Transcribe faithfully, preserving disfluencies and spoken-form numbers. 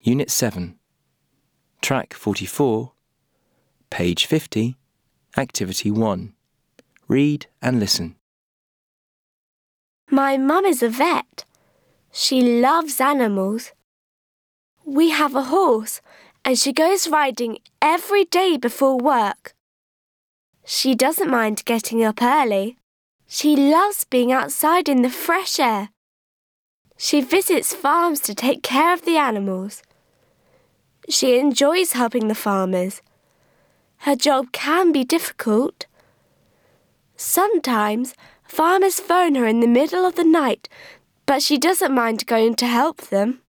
Unit seven, Track forty-four, Page fifty, Activity one. Read and listen. My mum is a vet. She loves animals. We have a horse and she goes riding every day before work. She doesn't mind getting up early. She loves being outside in the fresh air. She visits farms to take care of the animals. She enjoys helping the farmers. Her job can be difficult. Sometimes farmers phone her in the middle of the night, but she doesn't mind going to help them.